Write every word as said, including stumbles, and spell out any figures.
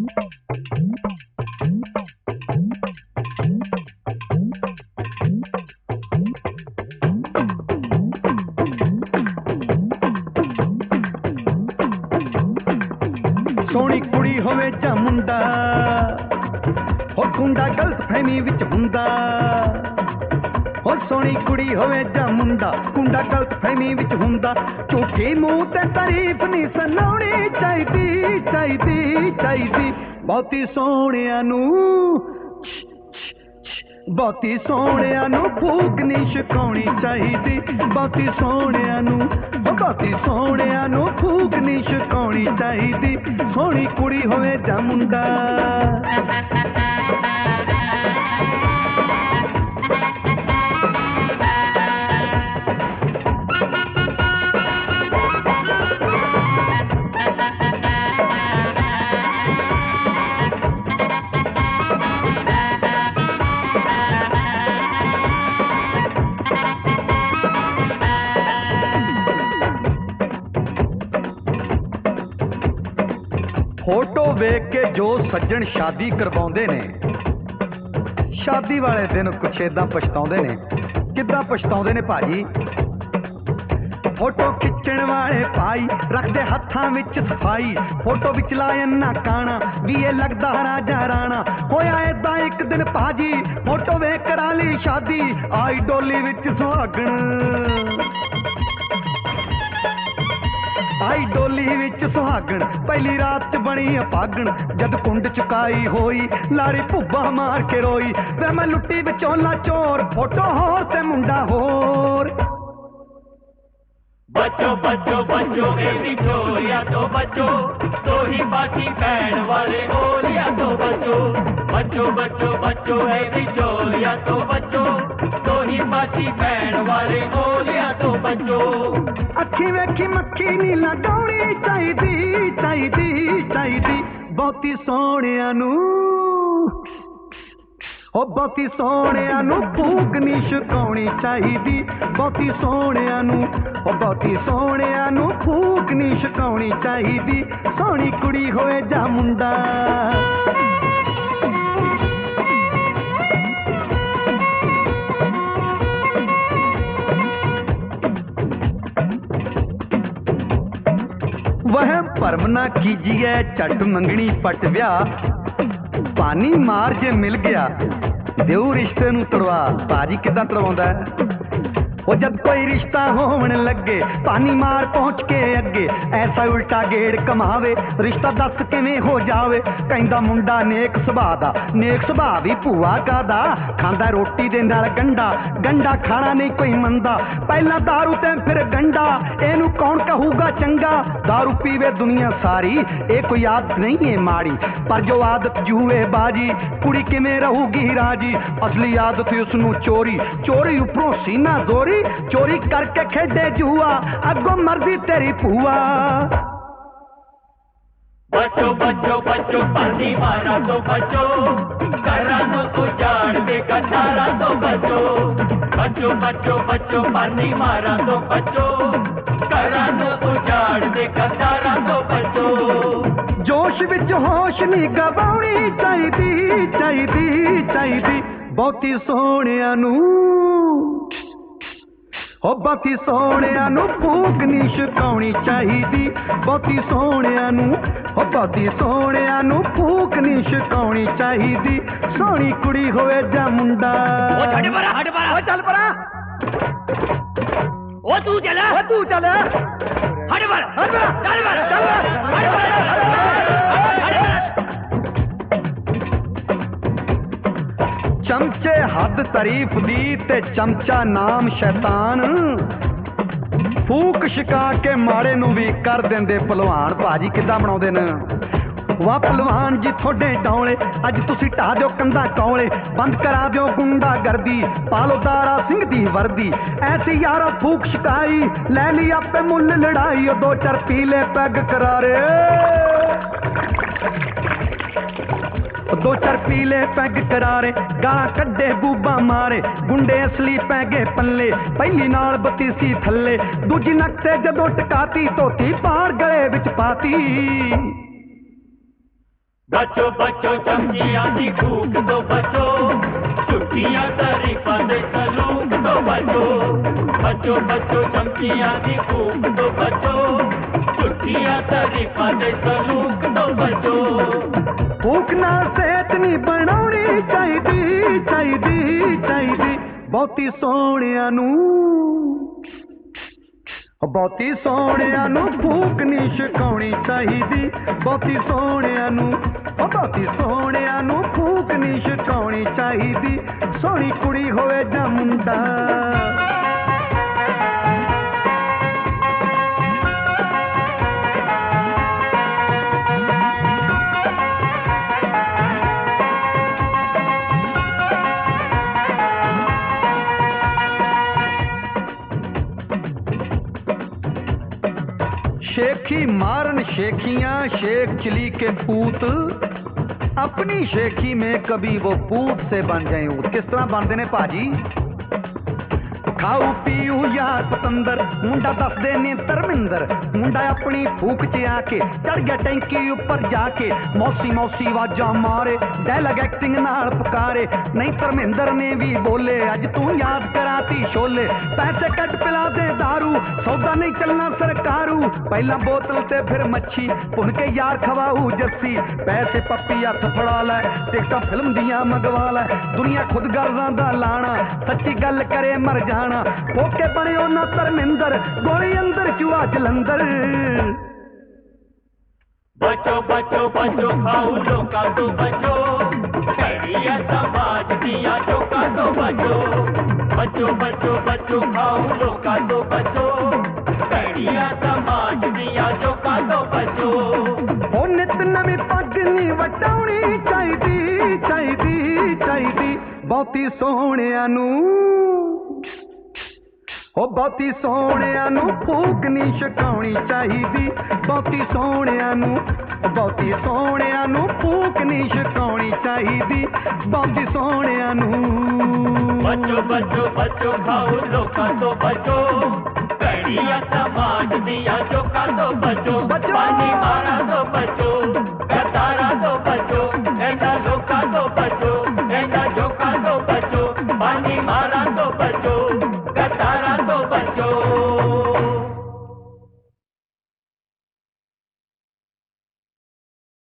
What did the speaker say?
सोहनी कुड़ी होवे जा मुंडा हो कुंडा गलत फहमी विच हुंदा हो सोहनी कुड़ी होवे जा मुंडा कुंडा गलत फहमी विच हुंदा झूठी मूंह ते तारीफ नहीं सुनाउणी चाहीदी चाहीदी चाहीदी बहुती सोहणियां नूं बहुती सोहणियां नूं फूक नहीं छकाउणी चाहीदी बहुती सोहणियां नूं बहुती सोहणियां नूं फूक नहीं छकाउणी चाहीदी सोहनी कुड़ी होवे जा मुंडा फोटो वेख के जो सज्जन शादी करवाउंदे ने शादी वाले दिन कुछ इदां पछताउंदे ने किदां पछताउंदे ने भाजी फोटो खिच्चण वाले भाई रखदे हत्थां विच सफाई फोटो विच लाए ना काना भी ये लगदा राजा राणा होया इदां एक दिन भाजी फोटो वेख करा ली शादी आई डोली विच सुहागण आई डोली विच सुहागण पहली रात च बनी अपागण जद कुंड चुकाई होई लाड़ी भुब्बा मार के रोई वे मैं लुट्टी विचोला चोर फोटो होर ते मुंडा होर बचो बचो बचो मेरी चोरिया तो बचो तो ही बाकी पैण वाले ओलिया तो बचो बचो बचो बचो मेरी चोरिया तो बचो तो ही बाकी पैण वाले ओलिया तो बचो अखी वेखी मक्खी नी लगाउणी चाहीदी चाहीदी चाहीदी बहुती सोहणियां नूं ओ बहुती सोहणियां नूं फूक नहीं छकाउणी चाहीदी बहुती सोहणियां नूं ओ बहुती सोहणियां नूं फूक नहीं छकाउणी चाहीदी सोहनी कुड़ी होए जा मुंडा वह भरम ना कीजिए झट मंगनी पट ब्याह पानी मार जे मिल गया देऊ रिश्ते नूं तड़वा भाजी किदां तड़वाउंदा है वो जब कोई रिश्ता होवन लगे पानी मार पहुंच के अगे ऐसा उल्टा गेड़ कमावे रिश्ता दस किवें हो जावे कहंदा मुंडा नेक सुभाऽ दा नेक सुभाऽ भी भूआ कादा खांदा रोटी दे नाल गंढा गंढा खाना नहीं कोई मंदा पहला दारू ते फिर गंढा एनू कौन कहूगा चंगा दारू पीवे दुनिया सारी ये कोई आदत नहीं है माड़ी पर जो आदत जूए बाजी कुड़ी किवें रहूगी राजी असली आदत उसनू चोरी चोरी उपरों सीना जोरी चोरी करके खेडे जुआ अगो मरदी तेरी भूआ बचो बचो बचो पानी मारा तो बचो करा तो उजाड़ दे कटारा तो बचो बचो बचो बचो पानी मारा तो बचो करा तो उजाड़ दे कटारा तो बचो जोश विच होश नहीं गवाउणी चाहीदी चाहीदी चाहीदी बहुती सोहणियां नूं ओ बहुती सोहणियां नूं फूक नहीं छकाउणी चाहीदी बहुती सोहणियां नूं ओ बहुती सोहणियां नूं फूक नहीं छकाउणी चाहीदी सोहनी कुड़ी होवे जा मुंडा ओ छड़ परा हट परा ओ चल परा ओ तू चला ओ तू चल हट परा हट परा चल परा चल परा हट परा चमचे हद तारीफ दी ते चमचा नाम शैतान फूक छका के माड़े नूं भी कर देंदे भलवान भाजी किदां बनाउंदे ने वाह भलवान जी थोड़े डौले अज तुसी ढा दिओ कंधा कौले बंद करा दिओ गुंडा गर्दी पालो दारा सिंह दी वर्दी ऐसी यारा फूक छकाई लै ली आपे मुल लड़ाई दो चार पीले पैग करारे दो चार पीले पैग करारे गाला कड्डे बूबा मारे गुंडे असली पैगे पल्ले पहली नाल बतीसी थल्ले दूजी नक ते जदों टकाती धोती पार गले विच पाती बचो बचो चमचियां दी फूक तो बचो, झूठियां तारीफां दे सलूक तो बचो। बचो बचो चमचियां दी फूक तो बचो, झूठियां तारीफां दे सलूक तो बचो। ਭੂਖ ਨਾਲ ਸਿਹਤ ਨਹੀਂ ਬਣਾਉਣੀ ਚਾਹੀਦੀ ਚਾਹੀਦੀ ਚਾਹੀਦੀ ਬਹੁਤੀ ਸੋਹਣਿਆਂ ਨੂੰ ਬਹੁਤੀ ਸੋਹਣਿਆਂ ਨੂੰ ਭੂਖ ਨਹੀਂ ਛਕਾਉਣੀ ਚਾਹੀਦੀ ਬਹੁਤੀ ਸੋਹਣਿਆਂ ਨੂੰ ਬਹੁਤੀ ਸੋਹਣਿਆਂ ਨੂੰ ਭੂਖ ਨਹੀਂ ਛਕਾਉਣੀ ਚਾਹੀਦੀ ਸੋਹਣੀ ਕੁੜੀ ਹੋਵੇ ਜਾਂ ਮੁੰਡਾ शेखी मारन शेखियां शेख चिली के पूत अपनी शेखी में कभी वो पूत से बन जाए ऊत किस तरह बनते ने भाजी खाऊ पीऊ यार पतंदर मुंडा दसदे ने धर्मिंदर मुंडा अपनी फूक च आके चढ़ गया टैंकी उपर जाके मौसी मौसी वाजा मारे डायलॉग एक्टिंग नाल पुकारे नहीं धर्मिंदर ने भी बोले अज तू याद कराती शोले पैसे कट पिला दे दारू सौदा नहीं चलना सरकारू पहला बोतल ते फिर मच्छी भुन के यार खवाऊ जस्सी पैसे पप्पी हथ फड़ा लै टिकटां फिल्म दियां मंगवा लै दुनिया खुद गर्दां दा लाना सच्ची गल करे मर जाना ओके बने ना धर्मिंदर गोली अंदर चूहा जलंधर बचो बचो बचो खाओ लोका तो बचो खैरिया समाज दिया चौका तो बचो बचो बचो बचो खाओ लोका तो बचो खैरिया समाज दिया चौका तो बचो ओ नित नवी पग नहीं वटाउणी चाहिदी चाहिदी चाहिदी बहुती सोहणियां नू ओ बहुती सोहणियां नू फूक नहीं छकाउणी चाहिदी बहुती सोहणियां नू बहुती सोहणियां नू फूक नहीं छकाउणी चाहिदी बहुती सोहणियां नू बचो बचो बचो खाओ लोका तो बचो खैरिया समाज दिया चौका तो बचो बचो। पानी मारा तो बचो गद्दारा तो बचो